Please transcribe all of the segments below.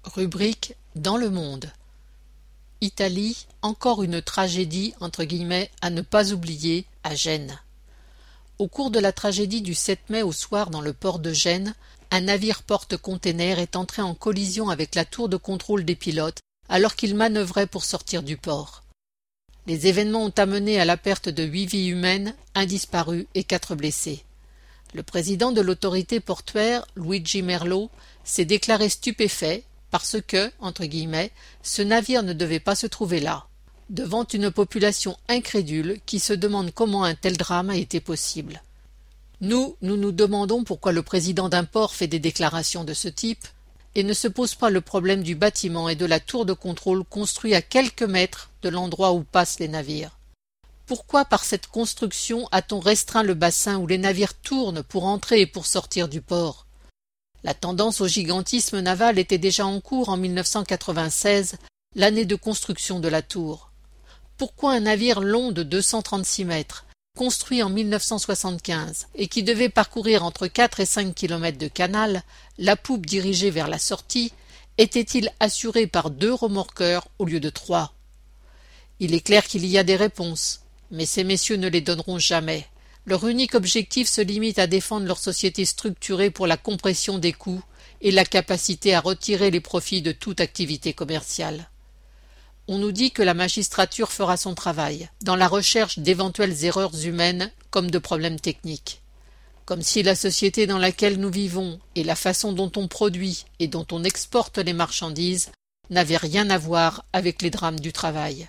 Rubrique Dans le monde. Italie, encore une tragédie entre guillemets à ne pas oublier à Gênes. Au cours de la tragédie du 7 mai au soir dans le port de Gênes, un navire porte-container est entré en collision avec la tour de contrôle des pilotes alors qu'ils manœuvraient pour sortir du port. Les événements ont amené à la perte de 8 vies humaines, un disparu et 4 blessés. Le président de l'autorité portuaire, Luigi Merlo, s'est déclaré stupéfait parce que, entre guillemets, ce navire ne devait pas se trouver là, devant une population incrédule qui se demande comment un tel drame a été possible. Nous nous demandons pourquoi le président d'un port fait des déclarations de ce type et ne se pose pas le problème du bâtiment et de la tour de contrôle construit à quelques mètres de l'endroit où passent les navires. Pourquoi par cette construction a-t-on restreint le bassin où les navires tournent pour entrer et pour sortir du port ? La tendance au gigantisme naval était déjà en cours en 1996, l'année de construction de la tour. Pourquoi un navire long de 236 mètres, construit en 1975 et qui devait parcourir entre 4 et 5 kilomètres de canal, la poupe dirigée vers la sortie, était-il assuré par 2 remorqueurs au lieu de 3 ? Il est clair qu'il y a des réponses, mais ces messieurs ne les donneront jamais. Leur unique objectif se limite à défendre leur société structurée pour la compression des coûts et la capacité à retirer les profits de toute activité commerciale. On nous dit que la magistrature fera son travail, dans la recherche d'éventuelles erreurs humaines comme de problèmes techniques. Comme si la société dans laquelle nous vivons et la façon dont on produit et dont on exporte les marchandises n'avaient rien à voir avec les drames du travail.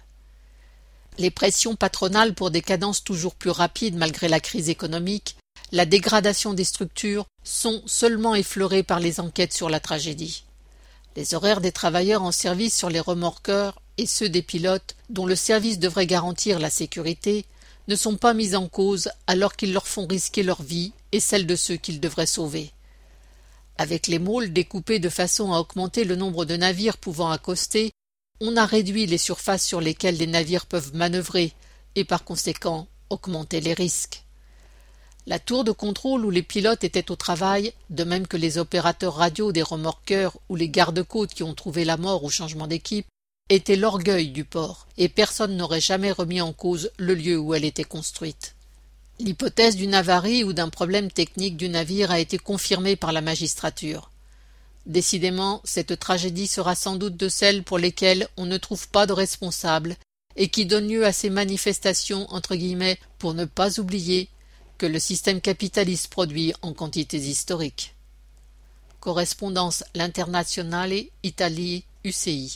Les pressions patronales pour des cadences toujours plus rapides malgré la crise économique, la dégradation des structures sont seulement effleurées par les enquêtes sur la tragédie. Les horaires des travailleurs en service sur les remorqueurs et ceux des pilotes, dont le service devrait garantir la sécurité, ne sont pas mis en cause alors qu'ils leur font risquer leur vie et celle de ceux qu'ils devraient sauver. Avec les môles découpés de façon à augmenter le nombre de navires pouvant accoster, on a réduit les surfaces sur lesquelles les navires peuvent manœuvrer et par conséquent augmenter les risques. La tour de contrôle où les pilotes étaient au travail, de même que les opérateurs radio des remorqueurs ou les gardes-côtes qui ont trouvé la mort au changement d'équipe, était l'orgueil du port et personne n'aurait jamais remis en cause le lieu où elle était construite. L'hypothèse d'une avarie ou d'un problème technique du navire a été confirmée par la magistrature. Décidément, cette tragédie sera sans doute de celles pour lesquelles on ne trouve pas de responsable et qui donne lieu à ces manifestations entre guillemets pour ne pas oublier que le système capitaliste produit en quantités historiques. Correspondance L'Internazionale Italie UCI.